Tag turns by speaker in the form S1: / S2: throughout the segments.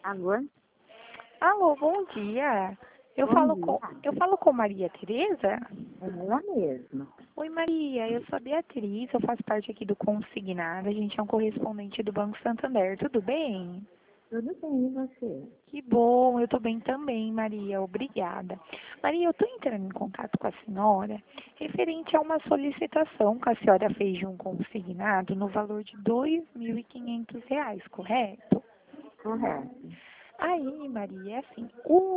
S1: Alô?
S2: Alô, bom dia.
S1: Bom dia.
S2: Eu falo com Maria Tereza?
S1: É ela mesma.
S2: Oi, Maria, eu sou a Beatriz, eu faço parte aqui do Consignado, a gente é um correspondente do Banco Santander, tudo bem?
S1: Tudo bem, e você?
S2: Que bom, eu tô bem também, Maria, obrigada. Maria, eu tô entrando em contato com a senhora referente a uma solicitação que a senhora fez de um consignado no valor de R$ 2.500, correto?
S1: Correto.
S2: Aí, Maria, é assim,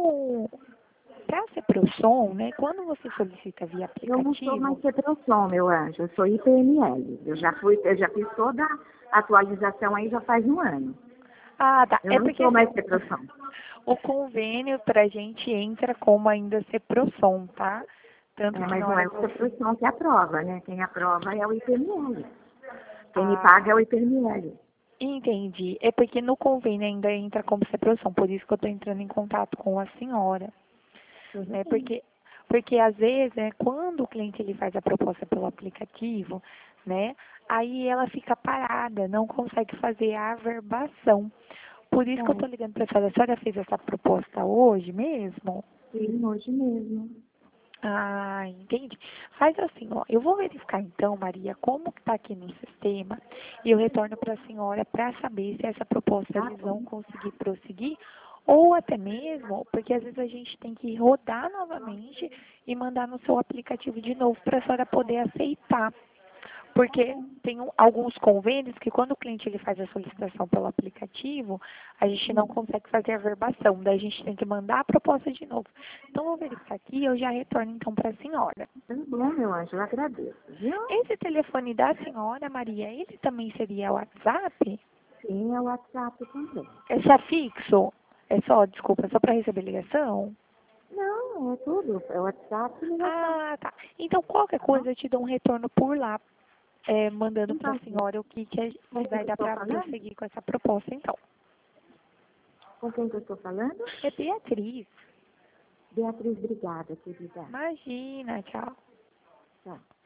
S2: para ser Prosom, né, quando você solicita via
S1: Eu não sou mais
S2: aplicativo,
S1: Cetrosom, meu anjo. Eu sou IPML. Eu já fiz toda a atualização aí já faz um ano.
S2: tá,
S1: Eu
S2: é
S1: não
S2: porque
S1: sou
S2: assim,
S1: mais Cetrosom.
S2: o convênio pra gente entra como ainda ser Prosom, tá? Tanto que
S1: Mas
S2: na
S1: não
S2: hora
S1: é
S2: que
S1: o
S2: você...
S1: Cetrosom que aprova, né? Quem aprova é o IPML. Quem me
S2: Ah,
S1: paga é o IPML.
S2: entendi. É porque no convênio ainda entra como ser Prosom, por isso que eu tô entrando em contato com a senhora,
S1: Tudo
S2: né?
S1: bem.
S2: Porque às vezes, né, quando o cliente ele faz a proposta pelo aplicativo, né, aí ela fica parada, não consegue fazer a averbação. Por isso que eu tô
S1: É,
S2: ligando para a senhora fez essa proposta hoje mesmo?
S1: sim, hoje mesmo.
S2: Ah, entendi. Faz assim, ó, eu vou verificar então, Maria, como que tá aqui no sistema e eu retorno para a senhora para saber se essa proposta
S1: Tá
S2: eles
S1: bom.
S2: vão conseguir prosseguir ou até mesmo, porque às vezes a gente tem que rodar novamente e mandar no seu aplicativo de novo para a senhora poder aceitar. Porque tem alguns convênios que quando o cliente ele faz a solicitação pelo aplicativo, a gente não consegue fazer a verbação, daí a gente tem que mandar a proposta de novo. Então, eu vou verificar aqui e eu já retorno então para a senhora.
S1: Tá bom, meu anjo. Eu agradeço, viu?
S2: Esse telefone da senhora, Maria, ele também seria o WhatsApp?
S1: Sim, é o WhatsApp também.
S2: É só fixo? É só, desculpa, é só para receber ligação?
S1: Não, é tudo. É WhatsApp e ligação.
S2: Ah, tá. Então, qualquer
S1: Tá bom?
S2: coisa eu te dou um retorno por lá, mandando
S1: Não
S2: para a
S1: tá bom.
S2: senhora o que,
S1: Com
S2: se
S1: quem
S2: vai
S1: que eu
S2: dar
S1: estou
S2: para
S1: falando?
S2: prosseguir com essa proposta, então.
S1: Com quem que eu estou falando?
S2: É Beatriz.
S1: Beatriz, obrigada, querida.
S2: Imagina, tchau.
S1: Tchau.